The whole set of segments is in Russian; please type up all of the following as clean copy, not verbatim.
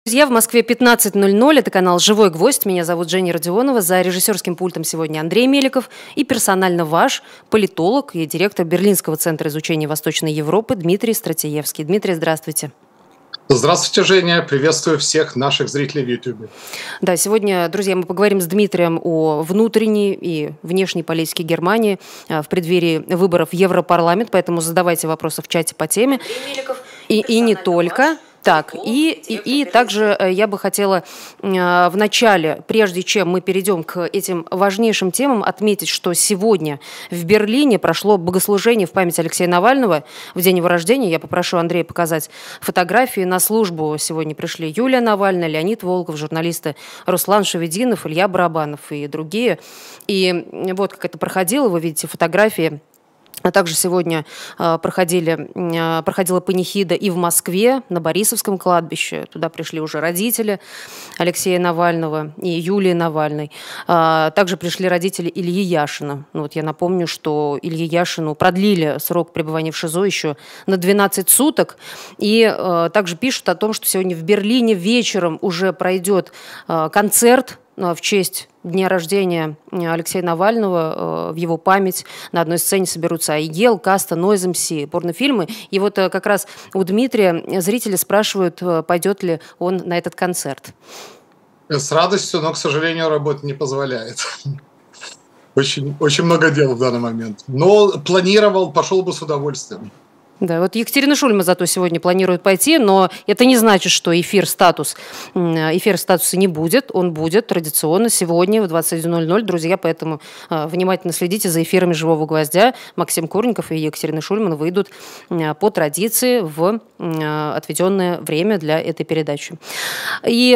Друзья, в Москве 15:00. Это канал «Живой гвоздь». Меня зовут Женя Родионова. За режиссерским пультом сегодня Андрей Меликов. И персонально ваш политолог и директор Берлинского центра изучения Восточной Европы Дмитрий Стратиевский. Дмитрий, здравствуйте. Здравствуйте, Женя. Приветствую всех наших зрителей в YouTube. Да, сегодня, друзья, мы поговорим с Дмитрием о внутренней и внешней политике Германии в преддверии выборов в Европарламент. Поэтому задавайте вопросы в чате по теме. И не только. Так, и также я бы хотела в начале, прежде чем мы перейдем к этим важнейшим темам, отметить, что сегодня в Берлине прошло богослужение в память Алексея Навального в день его рождения. Я попрошу Андрея показать фотографии. На службу сегодня пришли Юлия Навальная, Леонид Волков, журналисты Руслан Шевединов, Илья Барабанов и другие. И вот как это проходило, вы видите фотографии. А также сегодня проходила панихида и в Москве, на Борисовском кладбище. Туда пришли уже родители Алексея Навального и Юлии Навальной. Также пришли родители Ильи Яшина. Вот я напомню, что Илье Яшину продлили срок пребывания в ШИЗО еще на 12 суток. И также пишут о том, что сегодня в Берлине вечером уже пройдет концерт в честь дня рождения Алексея Навального, в его память. На одной сцене соберутся Айгел, Каста, Нойз МС, порнофильмы. И вот как раз у Дмитрия зрители спрашивают, пойдет ли он на этот концерт. С радостью, но, к сожалению, работа не позволяет. Очень, очень много дел в данный момент. Но планировал, пошел бы с удовольствием. Да, вот Екатерина Шульман зато сегодня планирует пойти, но это не значит, что эфир статуса не будет. Он будет традиционно сегодня в 21:00, друзья, поэтому внимательно следите за эфирами «Живого гвоздя». Максим Курников и Екатерина Шульман выйдут по традиции в отведенное время для этой передачи. И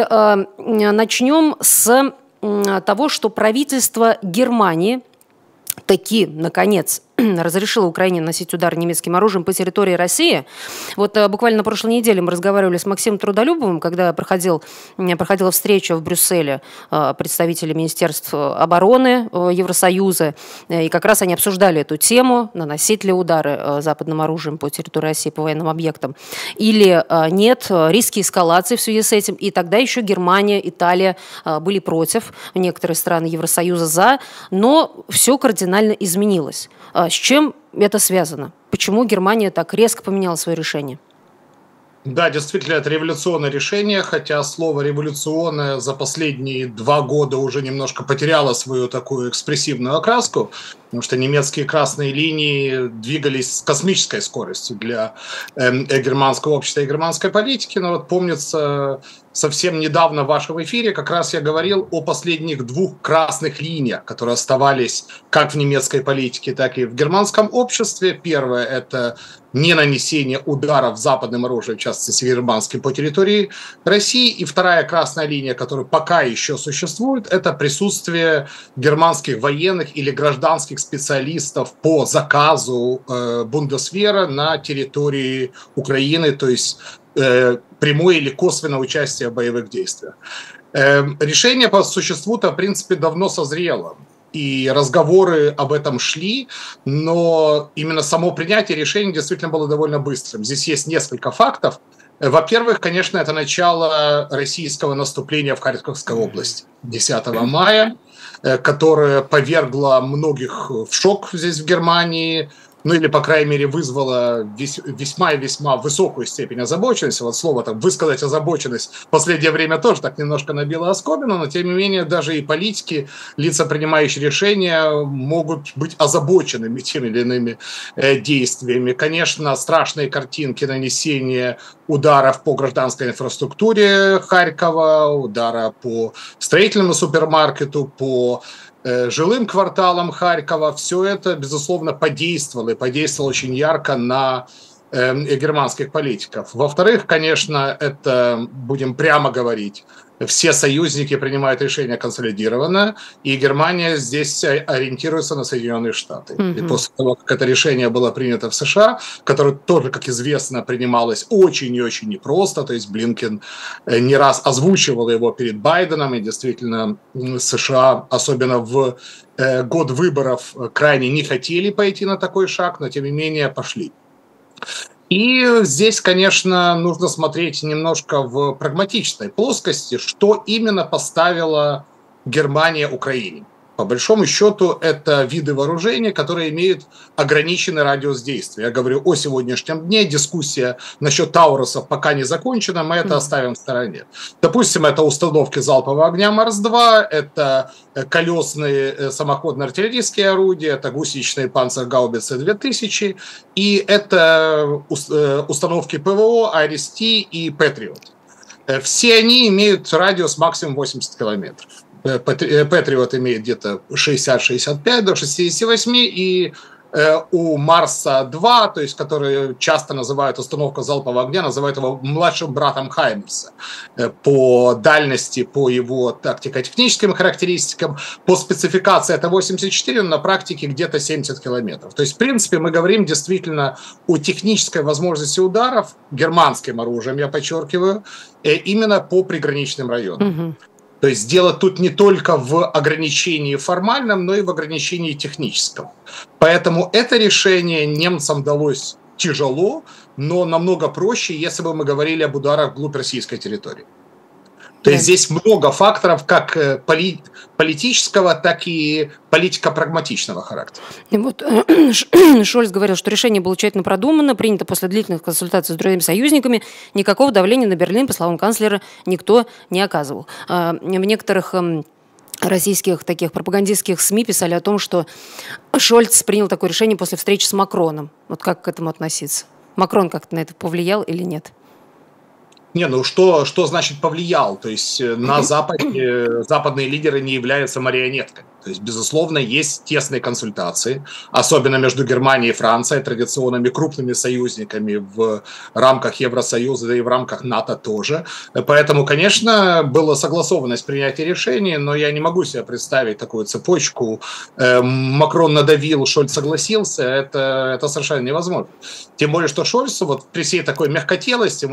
начнем с того, что правительство Германии таки, наконец, разрешила Украине наносить удар немецким оружием по территории России. Вот буквально на прошлой неделе мы разговаривали с Максимом Трудолюбовым, когда проходила встреча в Брюсселе представителей Министерств обороны Евросоюза, и как раз они обсуждали эту тему, наносить ли удары западным оружием по территории России, по военным объектам, или нет, риски эскалации в связи с этим. И тогда еще Германия, Италия были против, некоторые страны Евросоюза за, но все кардинально изменилось. С чем это связано? Почему Германия так резко поменяла свое решение? Да, действительно, это революционное решение, хотя слово «революционное» за последние 2 года уже немножко потеряло свою такую экспрессивную окраску, потому что немецкие красные линии двигались с космической скоростью для германского общества и германской политики. Но вот помнится, совсем недавно в вашем эфире как раз я говорил о последних 2 красных линиях, которые оставались как в немецкой политике, так и в германском обществе. Первое – это не нанесение ударов западным оружием, в частности германским, по территории России. И вторая красная линия, которая пока еще существует, это присутствие германских военных или гражданских специалистов по заказу Бундесвера на территории Украины, то есть прямое или косвенное участие в боевых действиях. Решение по существу-то, в принципе, давно созрело. И разговоры об этом шли, но именно само принятие решения действительно было довольно быстрым. Здесь есть несколько фактов. Во-первых, конечно, это начало российского наступления в Харьковской области 10 мая, которое повергло многих в шок здесь, в Германии, ну или, по крайней мере, вызвало весьма и весьма высокую степень озабоченности. Вот слово так «высказать озабоченность» в последнее время тоже так немножко набило оскомину, но тем не менее даже и политики, лица, принимающие решения, могут быть озабоченными теми или иными действиями. Конечно, страшные картинки нанесения ударов по гражданской инфраструктуре Харькова, удара по строительному супермаркету, по жилым кварталам Харькова, все это, безусловно, подействовало очень ярко на германских политиков. Во-вторых, конечно, это, будем прямо говорить, все союзники принимают решения консолидированно, и Германия здесь ориентируется на Соединенные Штаты. И после того, как это решение было принято в США, которое тоже, как известно, принималось очень и очень непросто, то есть Блинкен не раз озвучивал его перед Байденом, и действительно США, особенно в год выборов, крайне не хотели пойти на такой шаг, но тем не менее пошли. И здесь, конечно, нужно смотреть немножко в прагматичной плоскости, что именно поставила Германия Украине. По большому счету, это виды вооружения, которые имеют ограниченный радиус действия. Я говорю о сегодняшнем дне. Дискуссия насчет Таурусов пока не закончена, мы это оставим в стороне. Допустим, это установки залпового огня Марс-2, это колесные самоходные артиллерийские орудия, это гусеничные панцергаубицы 2000, и это установки ПВО, АРСТ и Патриот. Все они имеют радиус максимум 80 километров. Патриот имеет где-то 60-65 до 68, и у Марса-2, то есть, который часто называют установку залпового огня, называют его младшим братом Хаймерса по дальности, по его тактико-техническим характеристикам, по спецификации это 84, но на практике где-то 70 километров. То есть, в принципе, мы говорим действительно о технической возможности ударов германским оружием, я подчеркиваю, именно по приграничным районам. То есть дело тут не только в ограничении формальном, но и в ограничении техническом. Поэтому это решение немцам далось тяжело, но намного проще, если бы мы говорили об ударах вглубь российской территории. То есть здесь много факторов как политического, так и политико-прагматичного характера. И вот Шольц говорил, что решение было тщательно продумано, принято после длительных консультаций с другими союзниками. Никакого давления на Берлин, по словам канцлера, никто не оказывал. В некоторых российских таких пропагандистских СМИ писали о том, что Шольц принял такое решение после встречи с Макроном. Вот как к этому относиться? Макрон как-то на это повлиял или нет? Не, ну что значит повлиял? То есть на Западе западные лидеры не являются марионетками. То есть, безусловно, есть тесные консультации, особенно между Германией и Францией, традиционными крупными союзниками в рамках Евросоюза, да и в рамках НАТО тоже. Поэтому, конечно, была согласованность принятия решений, но я не могу себе представить такую цепочку. Макрон надавил, Шольц согласился, это совершенно невозможно. Тем более, что Шольцу вот при всей такой мягкотелости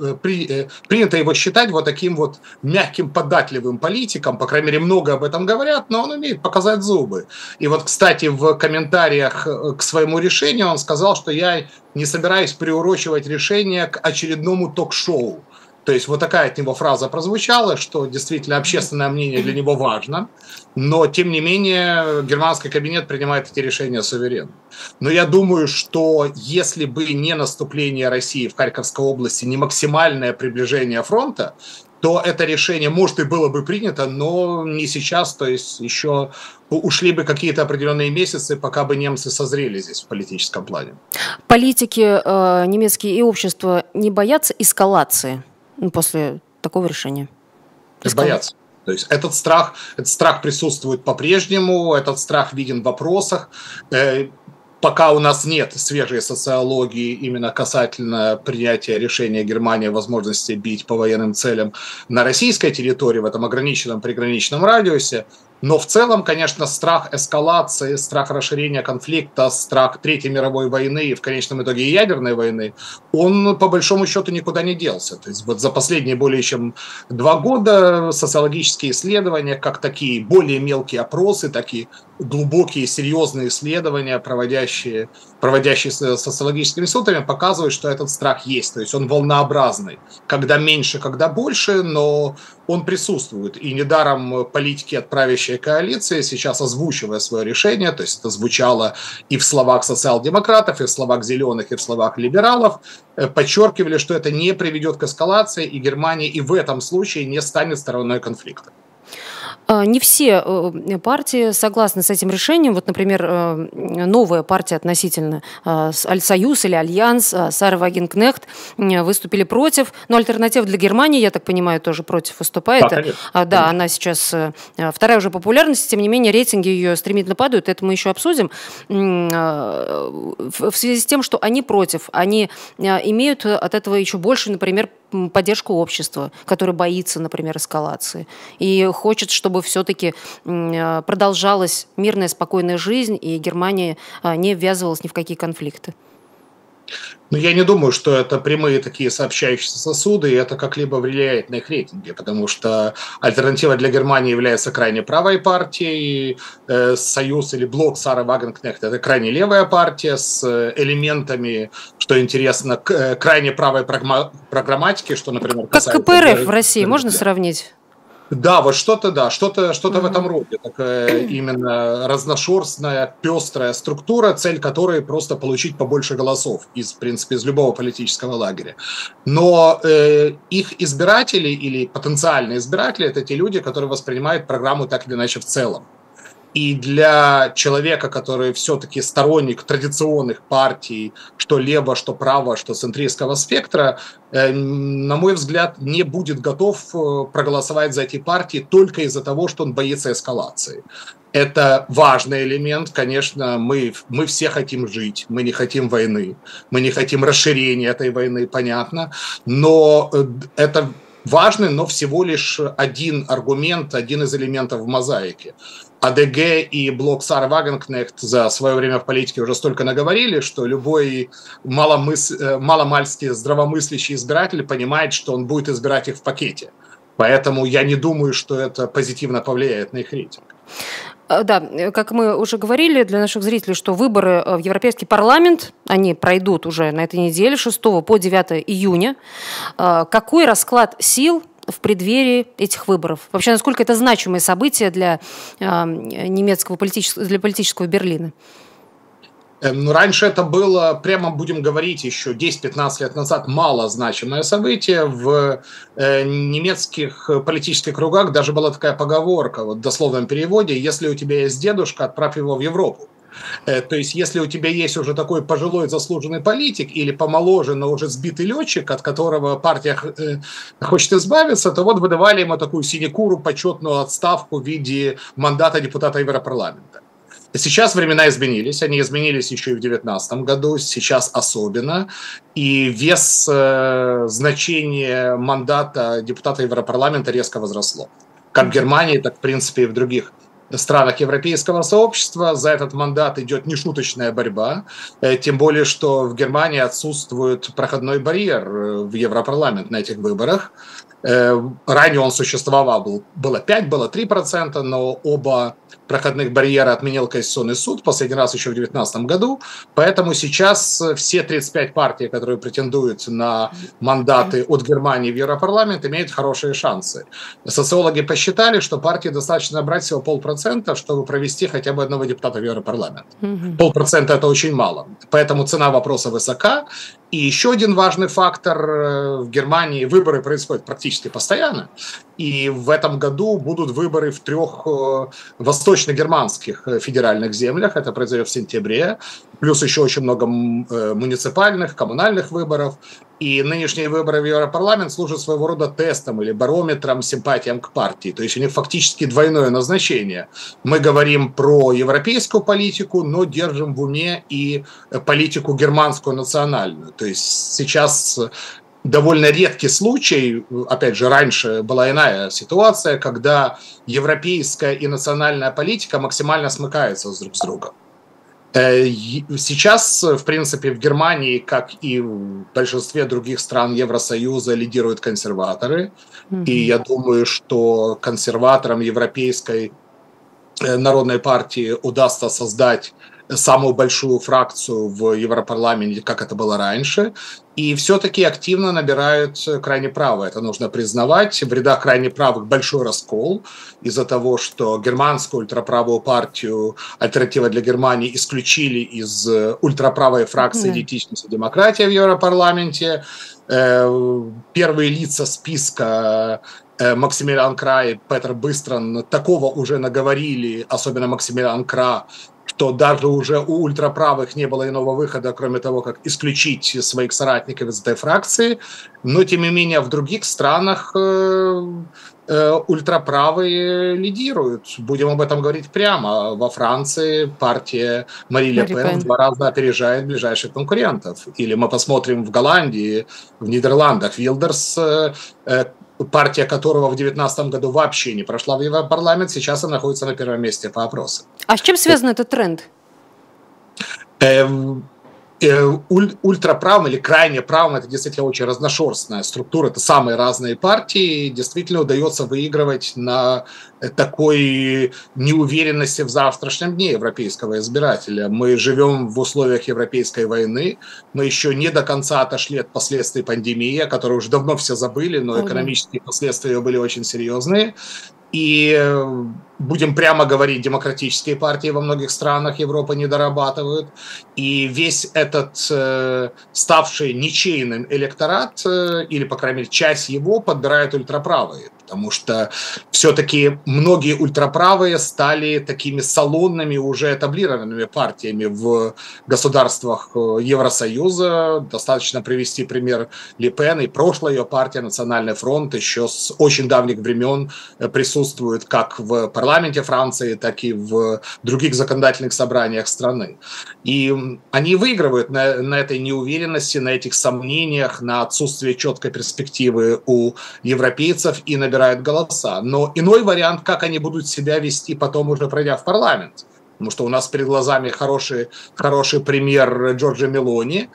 принято его считать вот таким вот мягким, податливым политиком, по крайней мере, много об этом говорят, но он умеет показать зубы. И вот, кстати, в комментариях к своему решению он сказал, что я не собираюсь приурочивать решение к очередному ток-шоу. То есть вот такая от него фраза прозвучала, что действительно общественное мнение для него важно, но тем не менее германский кабинет принимает эти решения суверенно. Но я думаю, что если бы не наступление России в Харьковской области, не максимальное приближение фронта, то это решение, может, и было бы принято, но не сейчас, то есть еще ушли бы какие-то определенные месяцы, пока бы немцы созрели здесь в политическом плане. Политики немецкие и общество не боятся эскалации после такого решения? Боятся. То есть этот страх присутствует по-прежнему, этот страх виден в вопросах. Пока у нас нет свежей социологии именно касательно принятия решения Германии о возможности бить по военным целям на российской территории в этом ограниченном приграничном радиусе, но в целом, конечно, страх эскалации, страх расширения конфликта, страх Третьей мировой войны и в конечном итоге и ядерной войны, он по большому счету никуда не делся. То есть вот за последние более чем 2 года социологические исследования, как такие более мелкие опросы, такие глубокие, серьезные исследования, проводящие социологическими институтами, показывают, что этот страх есть. То есть он волнообразный. Когда меньше, когда больше, но он присутствует. И недаром политики от правящей коалиции, сейчас озвучивая свое решение, то есть это звучало и в словах социал-демократов, и в словах зеленых, и в словах либералов, подчеркивали, что это не приведет к эскалации, и Германия и в этом случае не станет стороной конфликта. Не все партии согласны с этим решением. Вот, например, новая партия относительно Союз или Альянс, Сара Вагенкнехт выступили против. Но альтернатива для Германии, я так понимаю, тоже против выступает. Да, она сейчас вторая уже популярность, тем не менее рейтинги ее стремительно падают. Это мы еще обсудим. В связи с тем, что они против, они имеют от этого еще больше, например, поддержку общества, которое боится, например, эскалации и хочет, чтобы все-таки продолжалась мирная, спокойная жизнь, и Германия не ввязывалась ни в какие конфликты. Но я не думаю, что это прямые такие сообщающиеся сосуды, и это как-либо влияет на их рейтинги, потому что альтернатива для Германии является крайне правой партией, Союз или блок Сары Вагенкнехт – это крайне левая партия с элементами, что интересно, крайне правой программатики, что, например, касается... Как КПРФ в России, можно сравнить? Да, вот что-то в этом роде. Такая именно разношерстная, пестрая структура, цель которой просто получить побольше голосов из, в принципе, из любого политического лагеря. Но их избиратели или потенциальные избиратели – это те люди, которые воспринимают программу так или иначе в целом. И для человека, который все-таки сторонник традиционных партий, что лево, что право, что центристского спектра, на мой взгляд, не будет готов проголосовать за эти партии только из-за того, что он боится эскалации. Это важный элемент, конечно, мы все хотим жить, мы не хотим войны, мы не хотим расширения этой войны, понятно, но это важный, но всего лишь один аргумент, один из элементов в мозаике. АДГ и блок Сары Вагенкнехт за свое время в политике уже столько наговорили, что любой маломальски здравомыслящий избиратель понимает, что он будет избирать их в пакете. Поэтому я не думаю, что это позитивно повлияет на их рейтинг. Да, как мы уже говорили для наших зрителей, что выборы в Европейский парламент, они пройдут уже на этой неделе, 6 по 9 июня. Какой расклад сил в преддверии этих выборов? Вообще, насколько это значимое событие для немецкого политического Берлина? Ну, раньше это было, прямо будем говорить, еще 10-15 лет назад малозначимое событие. В немецких политических кругах даже была такая поговорка, вот в дословном переводе: если у тебя есть дедушка, отправь его в Европу. То есть, если у тебя есть уже такой пожилой заслуженный политик или помоложе, но уже сбитый летчик, от которого партия хочет избавиться, то вот выдавали ему такую синекуру, почетную отставку в виде мандата депутата Европарламента. Сейчас времена изменились, они изменились еще и в 2019 году, сейчас особенно, и вес значения мандата депутата Европарламента резко возросло. Как в Германии, так, в принципе, и в других странах европейского сообщества за этот мандат идет нешуточная борьба, тем более, что в Германии отсутствует проходной барьер в Европарламент на этих выборах. Ранее он существовал, было 5, было 3%, но оба проходных барьера отменил Конституционный суд, последний раз еще в 2019 году, поэтому сейчас все 35 партий, которые претендуют на мандаты от Германии в Европарламент, имеют хорошие шансы. Социологи посчитали, что партии достаточно набрать всего 0,5%, чтобы провести хотя бы одного депутата в Европарламент. 0,5% это очень мало, поэтому цена вопроса высока. И еще один важный фактор: в Германии выборы происходят практически постоянно, и в этом году будут выборы в 3 восточно-германских федеральных землях, это произойдет в сентябре, плюс еще очень много муниципальных, коммунальных выборов. И нынешние выборы в Европарламент служат своего рода тестом или барометром симпатиям к партии. То есть у них фактически двойное назначение. Мы говорим про европейскую политику, но держим в уме и политику германскую национальную. То есть сейчас довольно редкий случай, опять же, раньше была иная ситуация, когда европейская и национальная политика максимально смыкаются друг с другом. Сейчас, в принципе, в Германии, как и в большинстве других стран Евросоюза, лидируют консерваторы. И я думаю, что консерваторам Европейской народной партии удастся создать самую большую фракцию в Европарламенте, как это было раньше, и все-таки активно набирают крайне правые. Это нужно признавать. В рядах крайне правых большой раскол из-за того, что германскую ультраправую партию «Альтернатива для Германии» исключили из ультраправой фракции «Идентичность и демократия» в Европарламенте. Первые лица списка Максимилиан Кра и Петер Быстрон такого уже наговорили, особенно Максимилиан Кра, что даже уже у ультраправых не было иного выхода, кроме того, как исключить своих соратников из этой фракции. Но, тем не менее, в других странах ультраправые лидируют. Будем об этом говорить прямо. Во Франции партия Мари Ле Пен в 2 раза опережает ближайших конкурентов. Или мы посмотрим в Голландии, в Нидерландах. Вилдерс, партия которого в 2019 году вообще не прошла в Европарламент, сейчас она находится на первом месте по опросам. А с чем связан этот тренд? ультраправым или крайне правым, это действительно очень разношерстная структура, это самые разные партии, действительно удается выигрывать на такой неуверенности в завтрашнем дне европейского избирателя. Мы живем в условиях европейской войны, мы еще не до конца отошли от последствий пандемии, о которой уже давно все забыли, но экономические последствия были очень серьезные. И будем прямо говорить, демократические партии во многих странах Европы не дорабатывают. И весь этот ставший ничейным электорат, или, по крайней мере, часть его подбирает ультраправые. Потому что все-таки многие ультраправые стали такими салонными, уже этаблированными партиями в государствах Евросоюза. Достаточно привести пример Ле Пен, и прошлая ее партия «Национальный фронт» еще с очень давних времен присутствует как в парламенте Франции, так и в других законодательных собраниях страны. И они выигрывают на этой неуверенности, на этих сомнениях, на отсутствии четкой перспективы у европейцев и набирают голоса. Но иной вариант, как они будут себя вести потом, уже пройдя в парламент. Потому что у нас перед глазами хороший пример Джорджа Мелони,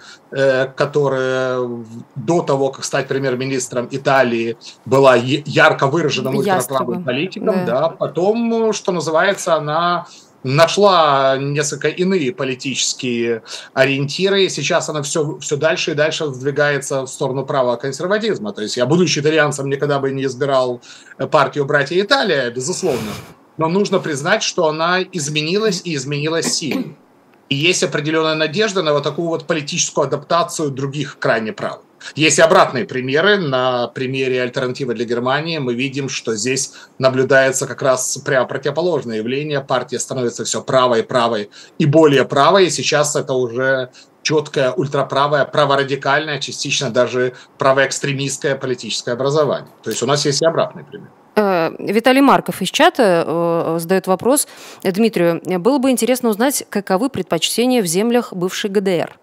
которая до того, как стать премьер-министром Италии, была ярко выраженным ультраправым политиком. Да. Потом, что называется, она нашла несколько иные политические ориентиры, и сейчас она все дальше и дальше сдвигается в сторону правого консерватизма. То есть я, будучи итальянцем, никогда бы не избирал партию «Братья Италия», безусловно. Но нужно признать, что она изменилась и изменилась сильно. И есть определенная надежда на вот такую вот политическую адаптацию других крайне правых. Есть и обратные примеры. На примере «Альтернативы для Германии» мы видим, что здесь наблюдается как раз прямо противоположное явление. Партия становится все правой и более правой. И сейчас это уже четкое ультраправое, праворадикальное, частично даже правоэкстремистское политическое образование. То есть у нас есть и обратный пример. Виталий Марков из чата задает вопрос Дмитрию. Было бы интересно узнать, каковы предпочтения в землях бывшей ГДР?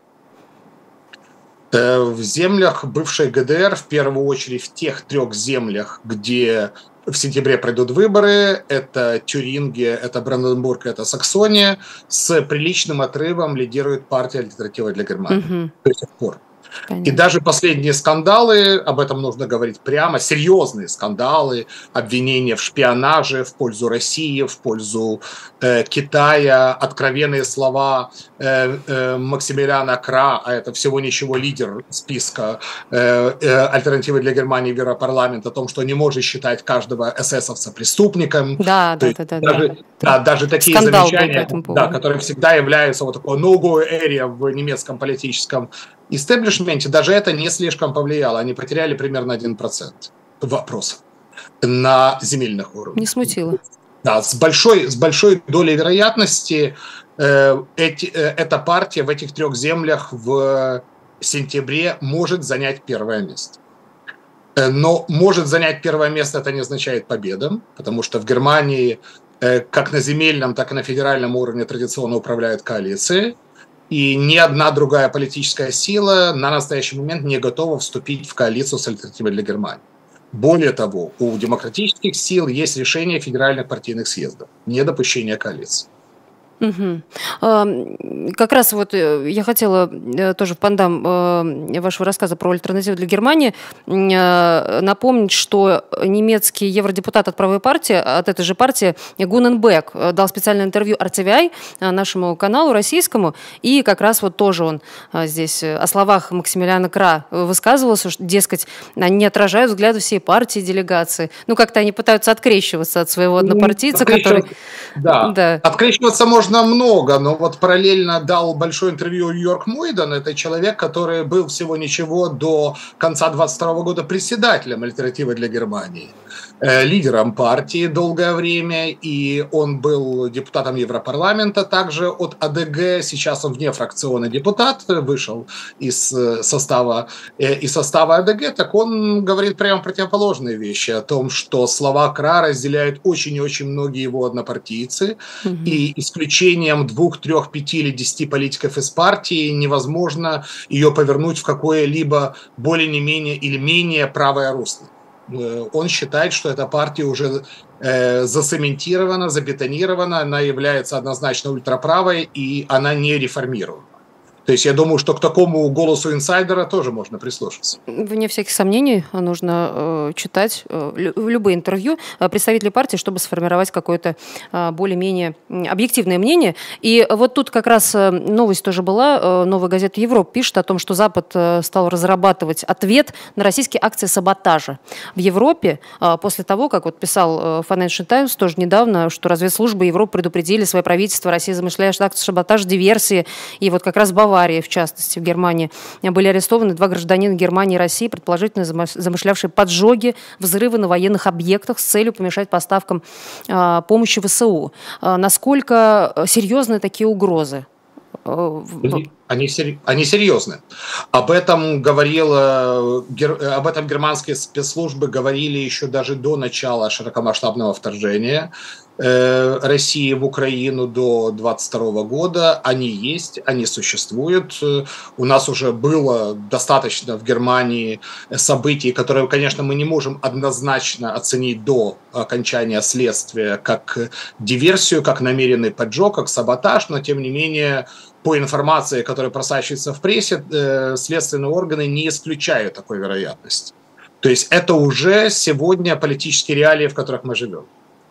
В землях бывшей ГДР, в первую очередь в тех 3 землях, где в сентябре пройдут выборы, это Тюрингия, это Бранденбург, это Саксония, с приличным отрывом лидирует партия «Альтернатива для Германии». До сих пор. Понятно. И даже последние скандалы, об этом нужно говорить прямо, серьезные скандалы, обвинения в шпионаже в пользу России, в пользу Китая, откровенные слова Максимилиана Кра, а это всего ничего лидер списка «Альтернативы для Германии» в Европарламент, о том, что не может считать каждого эсэсовца преступником. Даже такие скандал замечания, которые всегда являются вот такой no-go area в немецком политическом истеблишменте, даже это не слишком повлияло. Они потеряли примерно 1% вопросов на земельных уровнях. Не смутило. Да, с большой долей вероятности эта партия в этих 3 землях в сентябре может занять первое место. Но может занять первое место это не означает победа, потому что в Германии как на земельном, так и на федеральном уровне традиционно управляют коалиции. И ни одна другая политическая сила на настоящий момент не готова вступить в коалицию с «Альтернативой для Германии». Более того, у демократических сил есть решение федеральных партийных съездов, недопущение коалиции. Как раз вот я хотела тоже в пандам вашего рассказа про «Альтернативу для Германии» напомнить, что немецкий евродепутат от правой партии, от этой же партии, Гуненбек, дал специальное интервью RTVI нашему каналу российскому, и как раз вот тоже он здесь о словах Максимилиана Кра высказывался, что, дескать, они не отражают взгляды всей партии, делегации. Ну, как-то они пытаются открещиваться от своего однопартийца, который... Да, открещиваться можно много, но вот параллельно дал большое интервью Йорк Мойдан, это человек, который был всего ничего до конца 2022 года председателем «Альтернативы для Германии», лидером партии долгое время, и он был депутатом Европарламента также от АДГ, сейчас он внефракционный депутат, вышел из состава АДГ, так он говорит прямо противоположные вещи о том, что слова Кра разделяют очень и очень многие его однопартийцы, и исключением 2, 3, 5 или 10 политиков из партии невозможно ее повернуть в какое-либо более не менее или менее правое русло. Он считает, что эта партия уже зацементирована, забетонирована, она является однозначно ультраправой, и она не реформирована. То есть я думаю, что к такому голосу инсайдера тоже можно прислушаться. Вне всяких сомнений нужно читать любые интервью представителей партии, чтобы сформировать какое-то более-менее объективное мнение. И вот тут как раз новость тоже была. Новая газета «Европа» пишет о том, что Запад стал разрабатывать ответ на российские акции саботажа в Европе после того, как вот писал Financial Times тоже недавно, что разведслужбы Европы предупредили свое правительство, Россия замышляет акции саботажа, диверсии. И вот как раз Баварии, в частности, в Германии, были арестованы 2 гражданина Германии и России, предположительно замышлявшие поджоги, взрывы на военных объектах с целью помешать поставкам помощи ВСУ. Насколько серьезны такие угрозы? Они серьезны. Об этом германские спецслужбы говорили еще даже до начала широкомасштабного вторжения России в Украину до 2022 года. Они есть, они существуют. У нас уже было достаточно в Германии событий, которые, конечно, мы не можем однозначно оценить до окончания следствия как диверсию, как намеренный поджог, как саботаж, но тем не менее по информации, которая просачивается в прессе, следственные органы не исключают такой вероятности. То есть это уже сегодня политические реалии, в которых мы живем.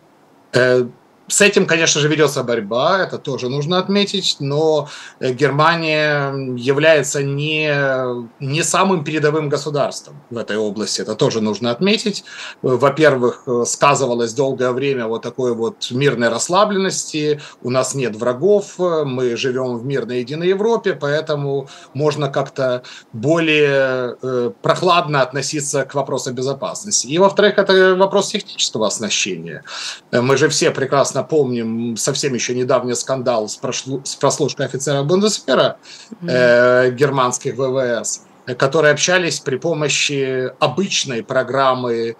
С этим, конечно же, ведется борьба, это тоже нужно отметить, но Германия является не самым передовым государством в этой области, это тоже нужно отметить. Во-первых, сказывалось долгое время вот такой вот мирной расслабленности, у нас нет врагов, мы живем в мирной единой Европе, поэтому можно как-то более прохладно относиться к вопросу безопасности. И, во-вторых, это вопрос технического оснащения. Мы же все прекрасно помним совсем еще недавний скандал с прослушкой офицера Бундесвера германских ВВС, которые общались при помощи обычной программы,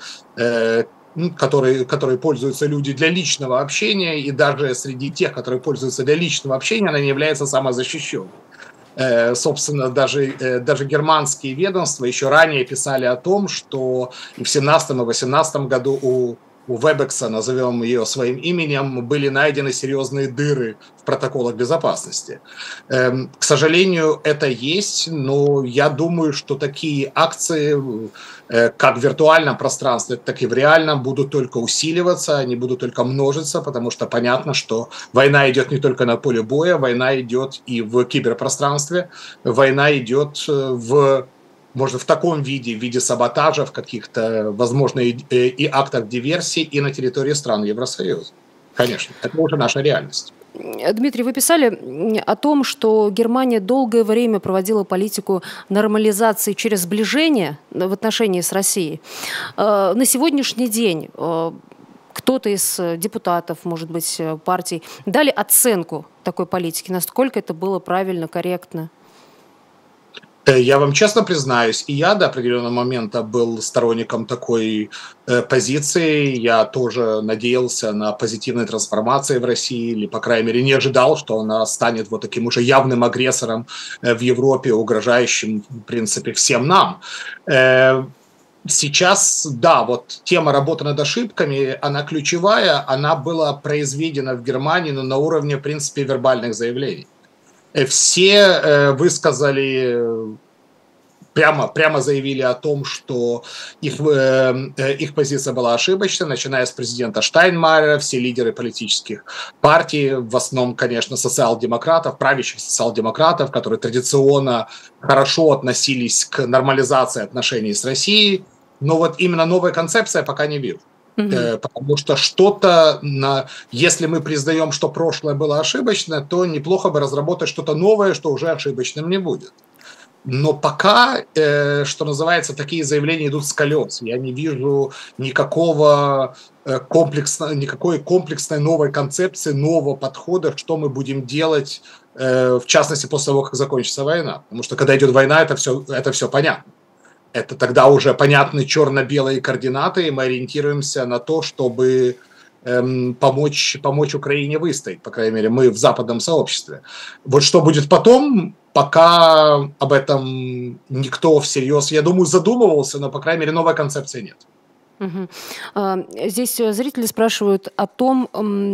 которой пользуются люди для личного общения, и даже среди тех, которые пользуются для личного общения, она не является самозащищенной. Собственно, даже германские ведомства еще ранее писали о том, что и в 2017 и 2018 году у Вебекса, назовем ее своим именем, были найдены серьезные дыры в протоколах безопасности. К сожалению, это есть, но я думаю, что такие акции, как в виртуальном пространстве, так и в реальном, будут только усиливаться, они будут только множиться, потому что понятно, что война идет не только на поле боя, война идет и в киберпространстве, война идет можно в таком виде, в виде саботажа, в каких-то, возможно, и актах диверсии, и на территории стран Евросоюза. Конечно, это уже наша реальность. Дмитрий, вы писали о том, что Германия долгое время проводила политику нормализации через сближение в отношении с Россией. На сегодняшний день кто-то из депутатов, может быть, партий, дали оценку такой политики, насколько это было правильно, корректно? Я вам честно признаюсь, и я до определенного момента был сторонником такой позиции. Я тоже надеялся на позитивные трансформации в России, или, по крайней мере, не ожидал, что она станет вот таким уже явным агрессором в Европе, угрожающим, в принципе, всем нам. Сейчас, да, вот тема работы над ошибками, она ключевая, она была произведена в Германии, но на уровне, в принципе, вербальных заявлений. Все высказали, прямо заявили о том, что их позиция была ошибочна, начиная с президента Штайнмайера, все лидеры политических партий, в основном, конечно, социал-демократов, правящих социал-демократов, которые традиционно хорошо относились к нормализации отношений с Россией, но вот именно новая концепция пока не вижу. Потому что если мы признаем, что прошлое было ошибочно, то неплохо бы разработать что-то новое, что уже ошибочным не будет. Но пока, что называется, такие заявления идут с колес. Я не вижу никакой комплексной новой концепции, нового подхода, что мы будем делать, в частности, после того, как закончится война. Потому что когда идет война, это все понятно. Это тогда уже понятны черно-белые координаты, и мы ориентируемся на то, чтобы помочь Украине выстоять, по крайней мере, мы в западном сообществе. Вот что будет потом, пока об этом никто всерьез, я думаю, задумывался, но, по крайней мере, новой концепции нет. Здесь зрители спрашивают о том,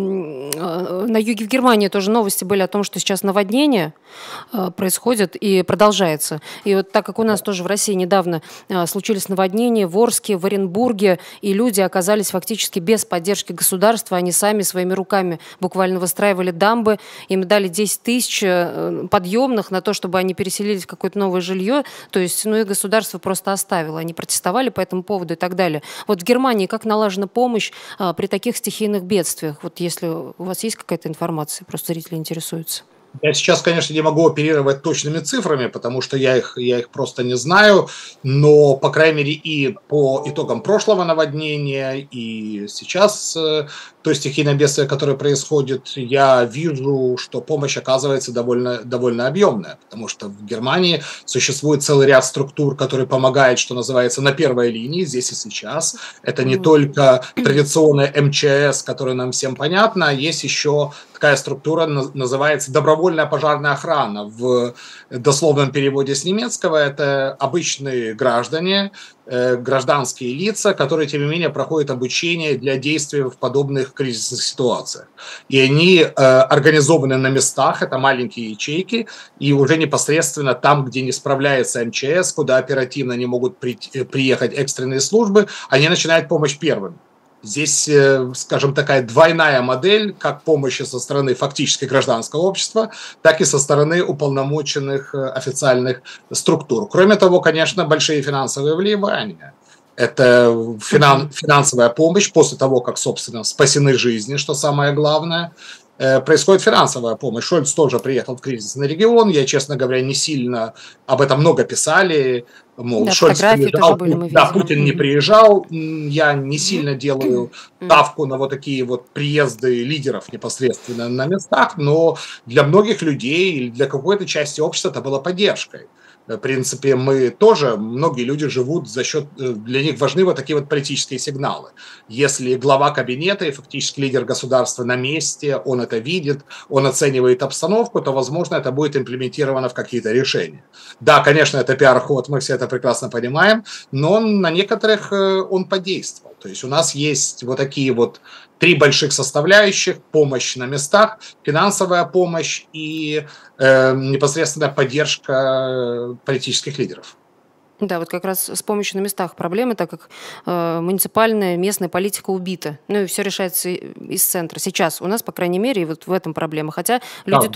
на юге в Германии тоже новости были о том, что сейчас наводнение происходит и продолжается. И вот так как у нас тоже в России недавно случились наводнения в Орске, в Оренбурге, и люди оказались фактически без поддержки государства, они сами своими руками буквально выстраивали дамбы, им дали 10 тысяч подъемных на то, чтобы они переселились в какое-то новое жилье, то есть, и государство просто оставило, они протестовали по этому поводу и так далее. Вот в Германии как налажена помощь при таких стихийных бедствиях? Вот если у вас есть какая-то информация, просто зрители интересуются. Я сейчас, конечно, не могу оперировать точными цифрами, потому что я их просто не знаю, но, по крайней мере, и по итогам прошлого наводнения, и сейчас, то стихийное бедствие, которое происходит, я вижу, что помощь оказывается довольно объемная, потому что в Германии существует целый ряд структур, которые помогают, что называется, на первой линии, здесь и сейчас. Это не только традиционная МЧС, которая нам всем понятна, а есть еще такая структура, называется добровольная пожарная охрана. В дословном переводе с немецкого это обычные граждане, гражданские лица, которые, тем не менее, проходят обучение для действий в подобных кризисных ситуациях. И они организованы на местах, это маленькие ячейки, и уже непосредственно там, где не справляется МЧС, куда оперативно не могут приехать экстренные службы, они начинают помощь первыми. Здесь, скажем, такая двойная модель, как помощи со стороны фактически гражданского общества, так и со стороны уполномоченных официальных структур. Кроме того, конечно, большие финансовые вливания. Это финансовая помощь после того, как, собственно, спасены жизни, что самое главное. Происходит финансовая помощь. Шольц тоже приехал в кризисный регион. Я, честно говоря, не сильно об этом много писали. Мол, да, Шольц приезжал, Путин не приезжал. Я не сильно делаю ставку на вот такие вот приезды лидеров непосредственно на местах, но для многих людей или для какой-то части общества это было поддержкой. В принципе, мы тоже, многие люди живут за счет, для них важны вот такие вот политические сигналы. Если глава кабинета и фактически лидер государства на месте, он это видит, он оценивает обстановку, то, возможно, это будет имплементировано в какие-то решения. Да, конечно, это пиар-ход, мы все это прекрасно понимаем, но на некоторых он подействовал. То есть у нас есть вот такие вот три больших составляющих: помощь на местах, финансовая помощь и непосредственно поддержка политических лидеров. Да, вот как раз с помощью на местах проблемы, так как муниципальная, местная политика убита. Ну и все решается из центра. Сейчас у нас, по крайней мере, и вот в этом проблема. Хотя люди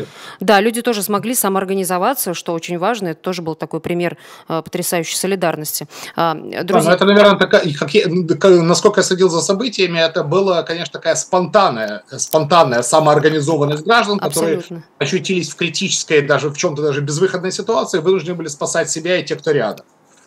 люди тоже смогли самоорганизоваться, что очень важно. Это тоже был такой пример потрясающей солидарности. Друзья... это, наверное, насколько я следил за событиями, это была, конечно, такая спонтанная самоорганизованность граждан, которые очутились в критической, даже в чем-то даже безвыходной ситуации, вынуждены были спасать себя и те, кто рядом.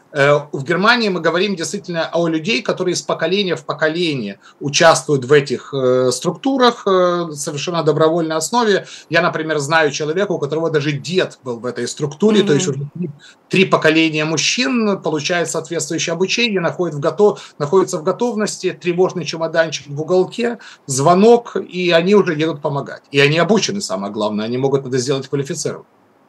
В Германии мы говорим действительно о людей, которые из поколения в поколение участвуют в этих структурах совершенно на добровольной основе. Я, например, знаю человека, у которого даже дед был в этой структуре, то есть уже 3 поколения мужчин получают соответствующее обучение, находятся в готовности, тревожный чемоданчик в уголке, звонок, и они уже едут помогать. И они обучены, самое главное, они могут это сделать квалифицированно.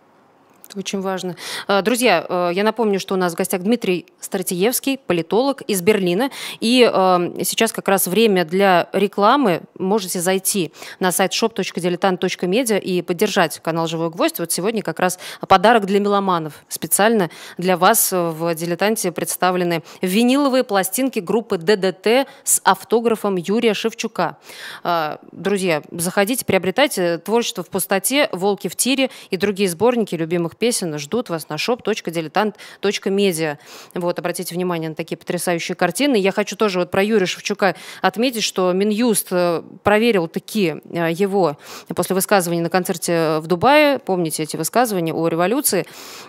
Очень важно. Друзья, я напомню, что у нас в гостях Дмитрий Стратиевский, политолог из Берлина. И сейчас как раз время для рекламы. Можете зайти на сайт shop.diletant.media и поддержать канал «Живой гвоздь». Вот сегодня как раз подарок для меломанов. Специально для вас в «Дилетанте» представлены виниловые пластинки группы ДДТ с автографом Юрия Шевчука. Друзья, заходите, приобретайте «Творчество в пустоте», «Волки в тире» и другие сборники любимых песен ждут вас на shop.diletant.media. Вот, обратите внимание на такие потрясающие картины. Я хочу тоже вот про Юрия Шевчука отметить, что Минюст проверил такие его после высказывания на концерте в Дубае, помните эти высказывания о революции,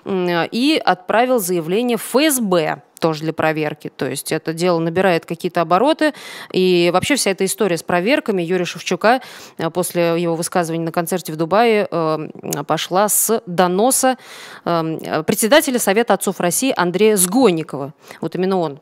и отправил заявление в ФСБ. Тоже для проверки. То есть это дело набирает какие-то обороты. И вообще вся эта история с проверками Юрия Шевчука после его высказывания на концерте в Дубае пошла с доноса председателя Совета отцов России Андрея Сгойникова. Вот именно он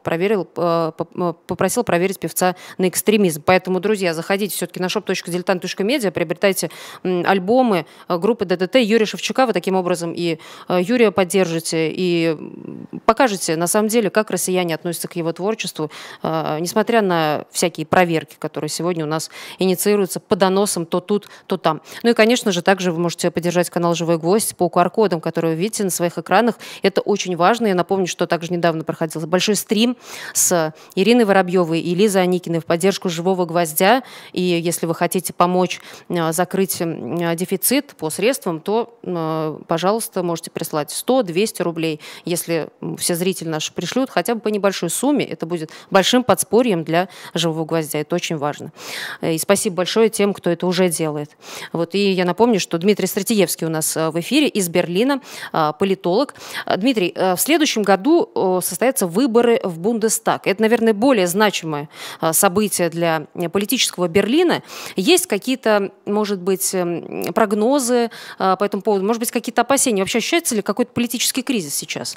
попросил проверить певца на экстремизм. Поэтому, друзья, заходите все-таки на shop.diletant.media, приобретайте альбомы группы ДДТ Юрия Шевчука. Вы таким образом и Юрия поддержите, и покажете, на самом деле, как россияне относятся к его творчеству, несмотря на всякие проверки, которые сегодня у нас инициируются по доносам то тут, то там. Ну и, конечно же, также вы можете поддержать канал «Живой гвоздь» по QR-кодам, которые вы видите на своих экранах. Это очень важно. Я напомню, что также недавно проходил большой стрим с Ириной Воробьевой и Лизой Аникиной в поддержку «Живого гвоздя». И если вы хотите помочь закрыть дефицит по средствам, то, пожалуйста, можете прислать 100-200 рублей. Если все зрители наши пришлют хотя бы по небольшой сумме, это будет большим подспорьем для «Живого гвоздя». Это очень важно. И спасибо большое тем, кто это уже делает. Вот. И я напомню, что Дмитрий Стратиевский у нас в эфире из Берлина, политолог. Дмитрий, в следующем году состоятся выборы в Бундестаг. Это, наверное, более значимое событие для политического Берлина. Есть какие-то, может быть, прогнозы по этому поводу? Может быть, какие-то опасения? Вообще ощущается ли какой-то политический кризис сейчас?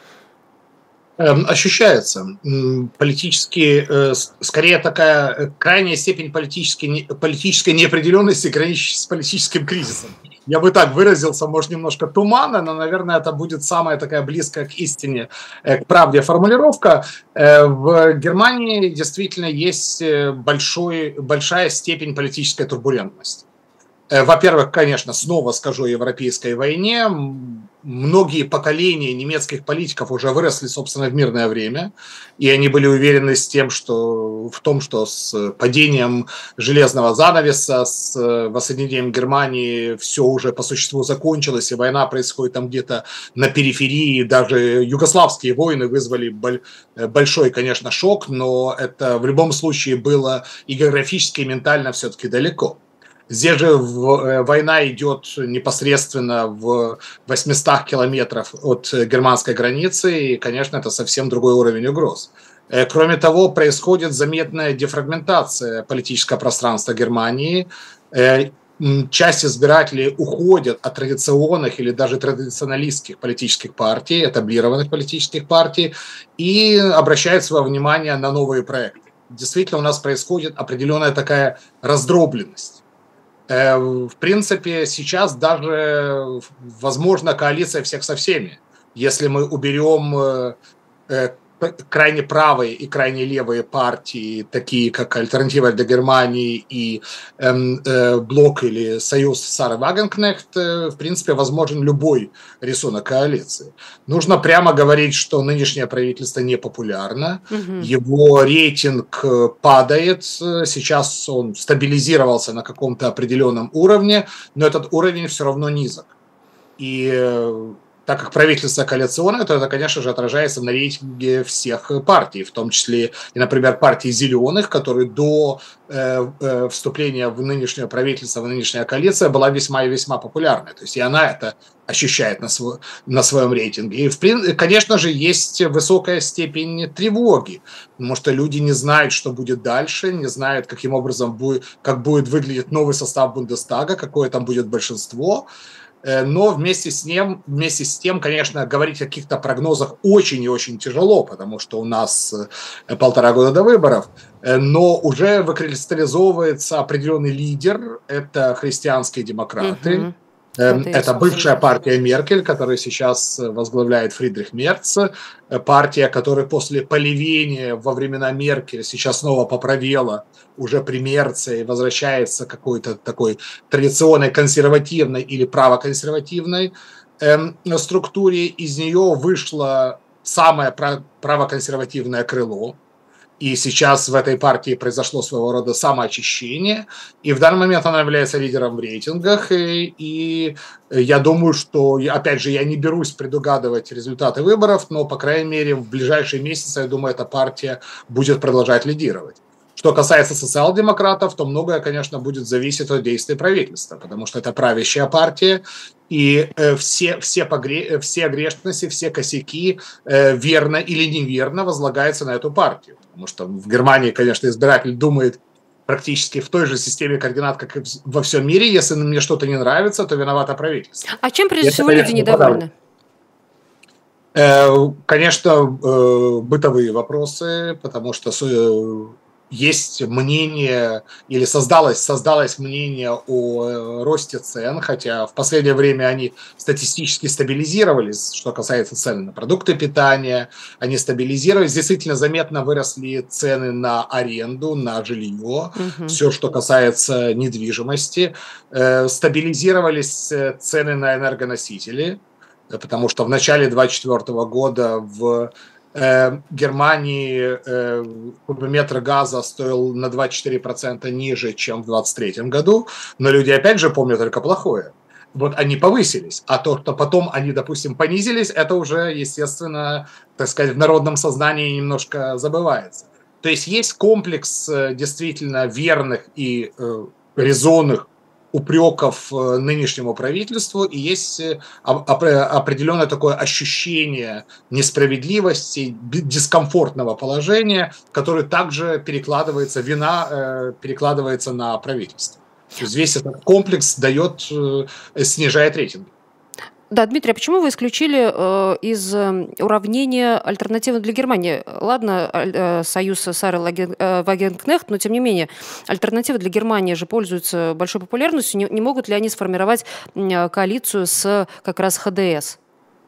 Ощущается. Политически, скорее такая крайняя степень политической неопределенности, граничащей с политическим кризисом. Я бы так выразился, может, немножко туманно, но, наверное, это будет самая такая близкая к истине, к правде формулировка. В Германии действительно есть большая степень политической турбулентности. Во-первых, конечно, снова скажу о Европейской войне. Многие поколения немецких политиков уже выросли, собственно, в мирное время, и они были уверены в том, что с падением железного занавеса, с воссоединением Германии все уже по существу закончилось, и война происходит там где-то на периферии. Даже югославские войны вызвали большой, конечно, шок, но это в любом случае было и географически, и ментально все-таки далеко. Здесь же война идет непосредственно в 800 километров от германской границы, и, конечно, это совсем другой уровень угроз. Кроме того, происходит заметная дефрагментация политического пространства Германии. Часть избирателей уходят от традиционных или даже традиционалистских политических партий, этаблированных политических партий, и обращают свое внимание на новые проекты. Действительно, у нас происходит определенная такая раздробленность. В принципе, сейчас даже возможна коалиция всех со всеми. Если мы уберем крайне правые и крайне левые партии, такие как «Альтернатива для Германии» и «Блок» или «Союз Сары Вагенкнехт», в принципе, возможен любой рисунок коалиции. Нужно прямо говорить, что нынешнее правительство непопулярно, его рейтинг падает, сейчас он стабилизировался на каком-то определенном уровне, но этот уровень все равно низок. И так как правительство коалиционное, то это, конечно же, отражается на рейтинге всех партий, в том числе и, например, партии «Зеленых», которые до вступления в нынешнее правительство, в нынешняя коалиция была весьма и весьма популярной. То есть и она это ощущает на своем рейтинге. И, конечно же, есть высокая степень тревоги, потому что люди не знают, что будет дальше, не знают, каким образом как будет выглядеть новый состав Бундестага, какое там будет большинство. Но вместе с тем, конечно, говорить о каких-то прогнозах очень и очень тяжело, потому что у нас 1,5 года до выборов, но уже выкристаллизовывается определенный лидер, это христианские демократы. Это бывшая партия Меркель, которую сейчас возглавляет Фридрих Мерц, партия, которая после поливения во времена Меркель сейчас снова поправела уже при Мерце и возвращается к какой-то такой традиционной консервативной или правоконсервативной структуре. Из нее вышло самое правоконсервативное крыло. И сейчас в этой партии произошло своего рода самоочищение, и в данный момент она является лидером в рейтингах, и я думаю, что, опять же, я не берусь предугадывать результаты выборов, но, по крайней мере, в ближайшие месяцы, я думаю, эта партия будет продолжать лидировать. Что касается социал-демократов, то многое, конечно, будет зависеть от действий правительства, потому что это правящая партия, и все огрешности, все косяки верно или неверно возлагаются на эту партию. Потому что в Германии, конечно, избиратель думает практически в той же системе координат, как и во всем мире. Если мне что-то не нравится, то виновато правительство. А чем, прежде всего, люди недовольны? Конечно, бытовые вопросы, потому что есть мнение или создалось мнение о росте цен, хотя в последнее время они статистически стабилизировались, что касается цен на продукты питания, они стабилизировались, действительно заметно выросли цены на аренду, на жилье, все, что касается недвижимости, стабилизировались цены на энергоносители, потому что в начале 2024 года в Германии кубометр газа стоил на 24% ниже, чем в 2023 году, но люди опять же помнят только плохое. Вот они повысились, а то, что потом они, допустим, понизились, это уже, естественно, так сказать, в народном сознании немножко забывается. То есть комплекс действительно верных и резонных упреков нынешнему правительству, и есть определенное такое ощущение несправедливости, дискомфортного положения, которое также вина перекладывается на правительство. То есть весь этот комплекс снижает рейтинг. Да, Дмитрий, а почему вы исключили из уравнения альтернативы для Германии? Ладно, союз Сары Вагенкнехт, но тем не менее, альтернатива для Германии же пользуется большой популярностью. Не могут ли они сформировать коалицию с как раз ХДС?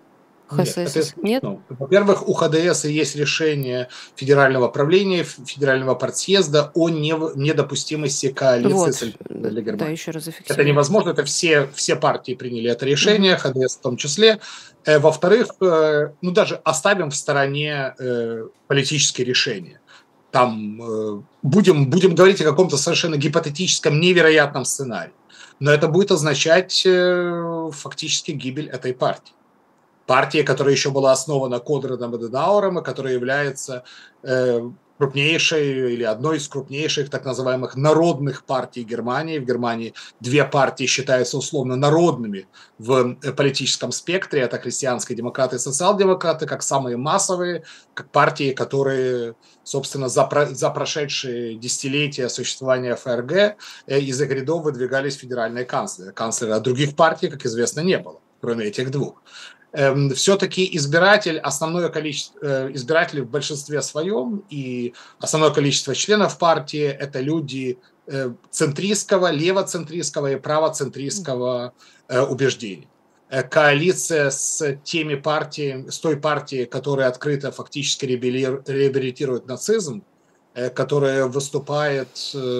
Нет? Во-первых, у ХДС есть решение федерального правления, федерального партсъезда о недопустимости коалиции для Германии. Да, еще раз зафиксирую. Это невозможно, это все партии приняли это решение, ХДС в том числе. Во-вторых, даже оставим в стороне политические решения. Там будем говорить о каком-то совершенно гипотетическом, невероятном сценарии. Но это будет означать фактически гибель этой партии. Партия, которая еще была основана Конрадом Аденауэром, и которая является крупнейшей или одной из крупнейших так называемых народных партий Германии. В Германии две партии считаются условно народными в политическом спектре. Это христианские демократы и социал-демократы, как самые массовые, как партии, которые, собственно, за прошедшие десятилетия существования ФРГ из их рядов выдвигались федеральные канцлеры. Канцлера других партий, как известно, не было, кроме этих двух. Все-таки основное количество избирателей в большинстве своем и основное количество членов партии – это люди центристского, левоцентристского и правоцентристского убеждений. Коалиция с той партией, которая открыто фактически реабилитирует нацизм, которая выступает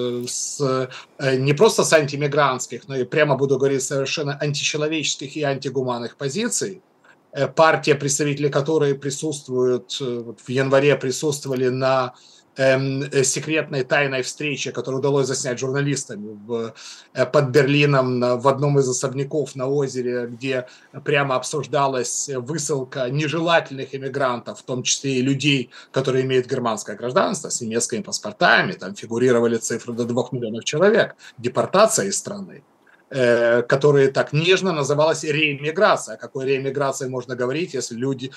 не просто с антимигрантских, но и, прямо буду говорить, совершенно античеловеческих и антигуманных позиций. Партия, представители которой присутствуют, в январе присутствовали на секретной тайной встрече, которую удалось заснять журналистами под Берлином в одном из особняков на озере, где прямо обсуждалась высылка нежелательных иммигрантов, в том числе и людей, которые имеют германское гражданство, с немецкими паспортами. Там фигурировали цифры до 2 миллионов человек. Депортация из страны, которая так нежно называлась реэмиграция. О какой реэмиграции можно говорить, если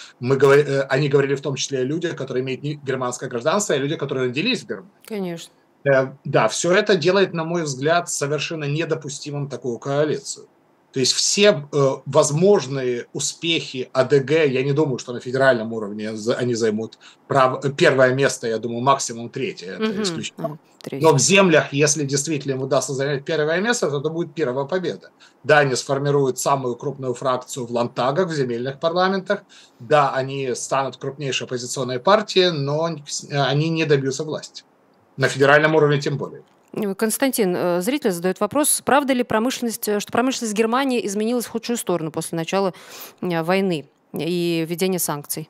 они говорили в том числе о людях, которые имеют германское гражданство, и люди, которые родились в Германии. Конечно. Да, все это делает, на мой взгляд, совершенно недопустимым такую коалицию. То есть все возможные успехи АДГ, я не думаю, что на федеральном уровне они займут первое место, я думаю, максимум третье, это исключено. Но в землях, если действительно им удастся занять первое место, то это будет первая победа. Да, они сформируют самую крупную фракцию в ландтагах, в земельных парламентах. Да, они станут крупнейшей оппозиционной партией, но они не добьются власти. На федеральном уровне тем более. Константин, зритель задает вопрос, правда ли что промышленность Германии изменилась в худшую сторону после начала войны и введения санкций?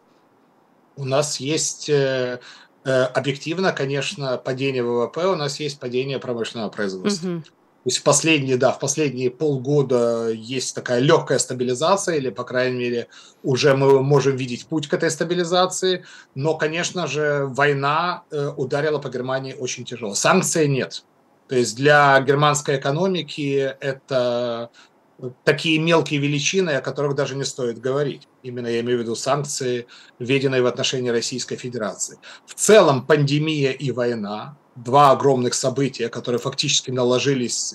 У нас есть объективно, конечно, падение ВВП, у нас есть падение промышленного производства. То есть в последние полгода есть такая легкая стабилизация, или, по крайней мере, уже мы можем видеть путь к этой стабилизации, но, конечно же, война ударила по Германии очень тяжело. Санкций нет. То есть для германской экономики это такие мелкие величины, о которых даже не стоит говорить. Именно я имею в виду санкции, введенные в отношении Российской Федерации. В целом пандемия и война, два огромных события, которые фактически наложились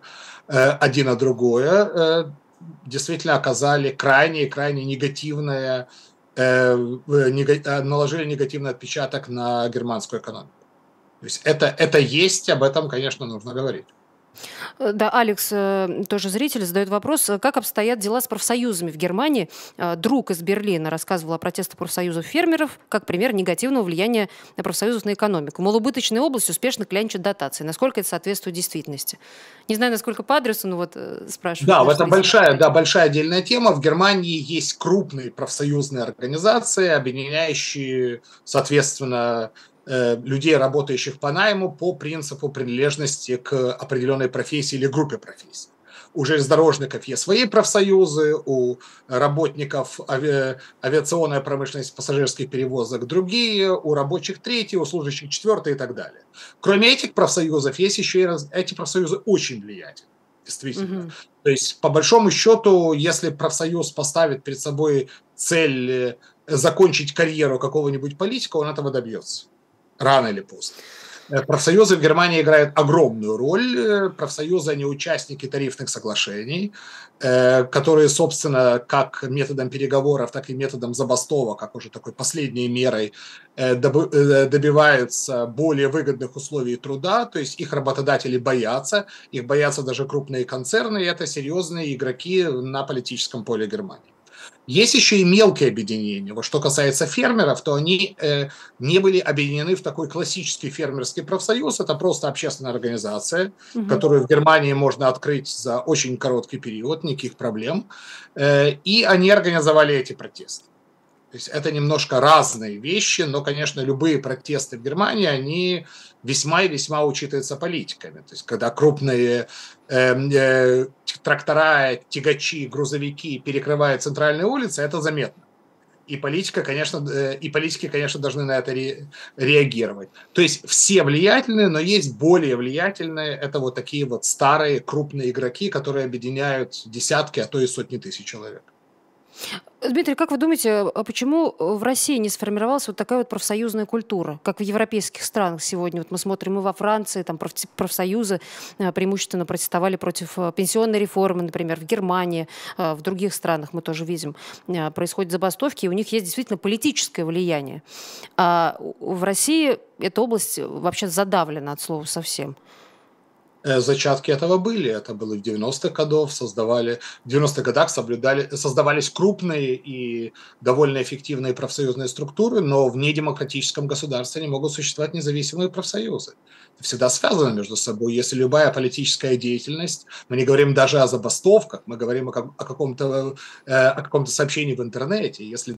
один на другое, действительно оказали крайне негативное, наложили негативный отпечаток на германскую экономику. То есть это есть, об этом, конечно, нужно говорить. Да, Алекс, тоже зритель, задает вопрос, как обстоят дела с профсоюзами в Германии. Друг из Берлина рассказывал о протестах профсоюзов фермеров как пример негативного влияния профсоюзов на экономику. Мол, убыточная область успешно клянчит дотации. Насколько это соответствует действительности? Не знаю, насколько по адресу, но вот спрашивают Да, наш это зритель. большая отдельная тема. В Германии есть крупные профсоюзные организации, объединяющие, соответственно, людей, работающих по найму по принципу принадлежности к определенной профессии или группе профессий. У железнодорожников есть свои профсоюзы, у работников авиационной промышленности, пассажирских перевозок другие, у рабочих третьи, у служащих четвертые и так далее. Кроме этих профсоюзов, есть еще и эти профсоюзы очень влиятельны. Действительно. Мгм. То есть, по большому счету, если профсоюз поставит перед собой цель закончить карьеру какого-нибудь политика, он этого добьется. Рано или поздно. Профсоюзы в Германии играют огромную роль. Профсоюзы, они участники тарифных соглашений, которые, собственно, как методом переговоров, так и методом забастовок, как уже такой последней мерой, добиваются более выгодных условий труда, то есть их работодатели боятся, их боятся даже крупные концерны, и это серьезные игроки на политическом поле Германии. Есть еще и мелкие объединения. Вот что касается фермеров, то они не были объединены в такой классический фермерский профсоюз. Это просто общественная организация, Мгм. которую в Германии можно открыть за очень короткий период, никаких проблем. И они организовали эти протесты. То есть это немножко разные вещи, но, конечно, любые протесты в Германии, они весьма и весьма учитываются политиками. То есть когда крупные трактора, тягачи, грузовики перекрывают центральные улицы, это заметно. И политики, конечно, должны на это реагировать. То есть все влиятельные, но есть более влиятельные. Это вот такие вот старые крупные игроки, которые объединяют десятки, а то и сотни тысяч человек. Дмитрий, как вы думаете, а почему в России не сформировалась вот такая вот профсоюзная культура, как в европейских странах сегодня? Вот мы смотрим и во Франции, там профсоюзы преимущественно протестовали против пенсионной реформы, например, в Германии, в других странах мы тоже видим, происходят забастовки, и у них есть действительно политическое влияние. А в России эта область вообще задавлена от слова совсем. Зачатки этого были. Это было в 90-х годах. В 90-х годах создавались крупные и довольно эффективные профсоюзные структуры, но в недемократическом государстве не могут существовать независимые профсоюзы. Это всегда связано между собой. Если любая политическая деятельность, мы не говорим даже о забастовках, мы говорим о каком-то сообщении в интернете. Если